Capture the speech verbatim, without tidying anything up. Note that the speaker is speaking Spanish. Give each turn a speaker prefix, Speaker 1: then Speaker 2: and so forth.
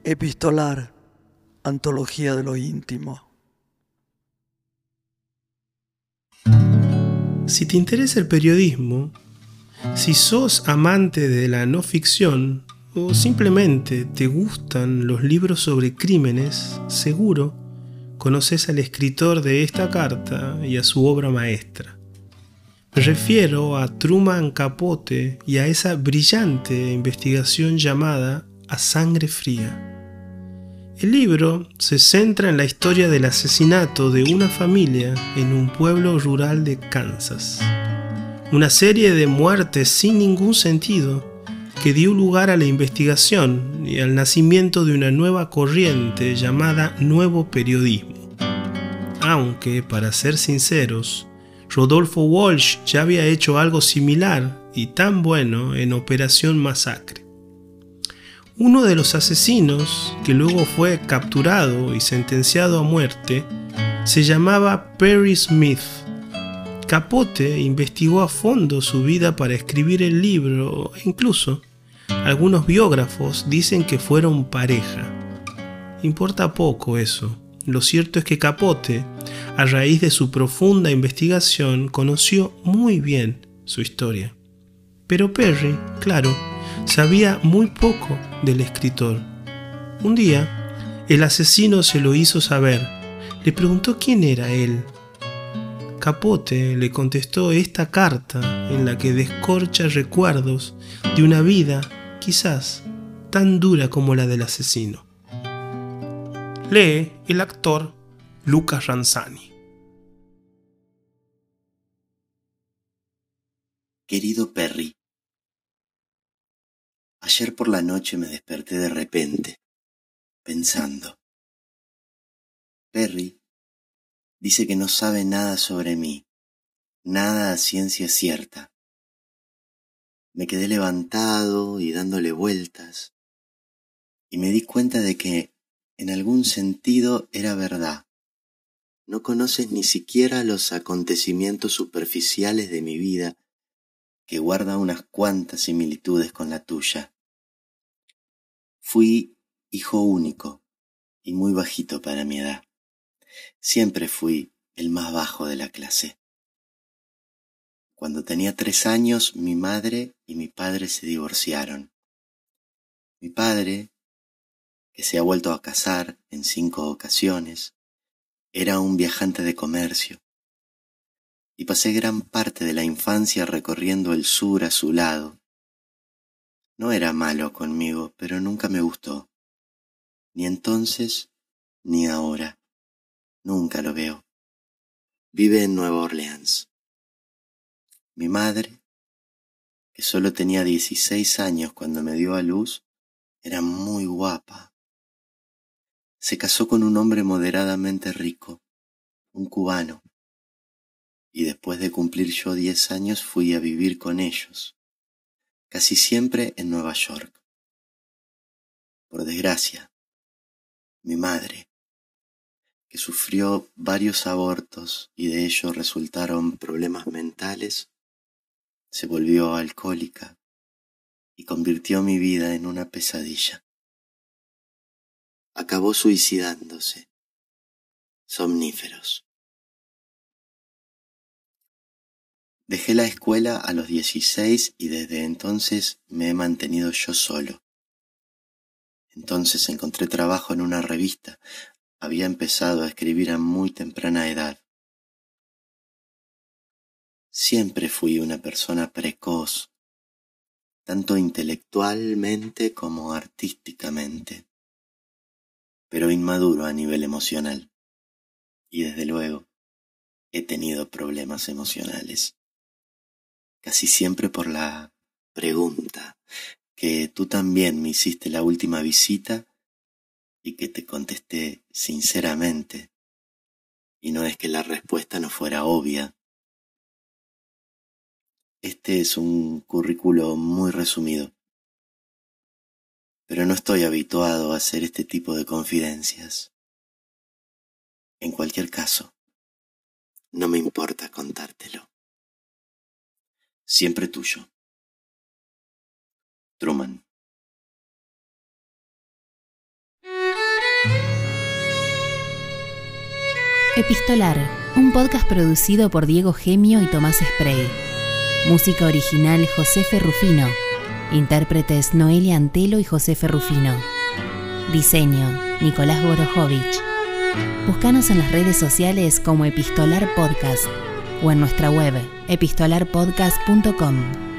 Speaker 1: Epistolar, antología de lo íntimo.
Speaker 2: Si te interesa el periodismo, si sos amante de la no ficción o simplemente te gustan los libros sobre crímenes, seguro conoces al escritor de esta carta y a su obra maestra. Me refiero a Truman Capote y a esa brillante investigación llamada A Sangre Fría. El libro se centra en la historia del asesinato de una familia en un pueblo rural de Kansas. Una serie de muertes sin ningún sentido que dio lugar a la investigación y al nacimiento de una nueva corriente llamada Nuevo Periodismo. Aunque, para ser sinceros, Rodolfo Walsh ya había hecho algo similar y tan bueno en Operación Masacre. Uno de los asesinos, que luego fue capturado y sentenciado a muerte, se llamaba Perry Smith. Capote investigó a fondo su vida para escribir el libro e incluso algunos biógrafos dicen que fueron pareja. Importa poco eso. Lo cierto es que Capote, a raíz de su profunda investigación, conoció muy bien su historia. Pero Perry, claro, sabía muy poco del escritor. Un día, el asesino se lo hizo saber. Le preguntó quién era él. Capote le contestó esta carta en la que descorcha recuerdos de una vida, quizás, tan dura como la del asesino. Lee el actor Lucas Ranzani.
Speaker 3: Querido Perry, ayer por la noche me desperté de repente, pensando. Perry dice que no sabe nada sobre mí, nada a ciencia cierta. Me quedé levantado y dándole vueltas, y me di cuenta de que, en algún sentido, era verdad. No conoces ni siquiera los acontecimientos superficiales de mi vida, que guarda unas cuantas similitudes con la tuya. Fui hijo único y muy bajito para mi edad. Siempre fui el más bajo de la clase. Cuando tenía tres años, mi madre y mi padre se divorciaron. Mi padre, que se ha vuelto a casar en cinco ocasiones, era un viajante de comercio, y pasé gran parte de la infancia recorriendo el sur a su lado. No era malo conmigo, pero nunca me gustó, ni entonces ni ahora. Nunca lo veo. Vive en Nueva Orleans. Mi madre, que solo tenía dieciséis años cuando me dio a luz, era muy guapa. Se casó con un hombre moderadamente rico, un cubano, y después de cumplir yo diez años fui a vivir con ellos, casi siempre en Nueva York. Por desgracia, mi madre, que sufrió varios abortos y de ello resultaron problemas mentales, se volvió alcohólica y convirtió mi vida en una pesadilla. Acabó suicidándose. Somníferos. Dejé la escuela a los dieciséis y desde entonces me he mantenido yo solo. Entonces encontré trabajo en una revista. Había empezado a escribir a muy temprana edad. Siempre fui una persona precoz, tanto intelectualmente como artísticamente, pero inmaduro a nivel emocional. Y desde luego, he tenido problemas emocionales. Casi siempre por la pregunta que tú también me hiciste la última visita y que te contesté sinceramente. Y no es que la respuesta no fuera obvia. Este es un currículo muy resumido, pero no estoy habituado a hacer este tipo de confidencias. En cualquier caso, no me importa contártelo. Siempre tuyo. Truman.
Speaker 4: Epistolar, un podcast producido por Diego Gemio y Tomás Spray. Música original Josefe Rufino. Intérpretes Noelia Antelo y Josefe Rufino. Diseño Nicolás Borojovich. Búscanos en las redes sociales como Epistolar Podcast o en nuestra web epistolar podcast punto com.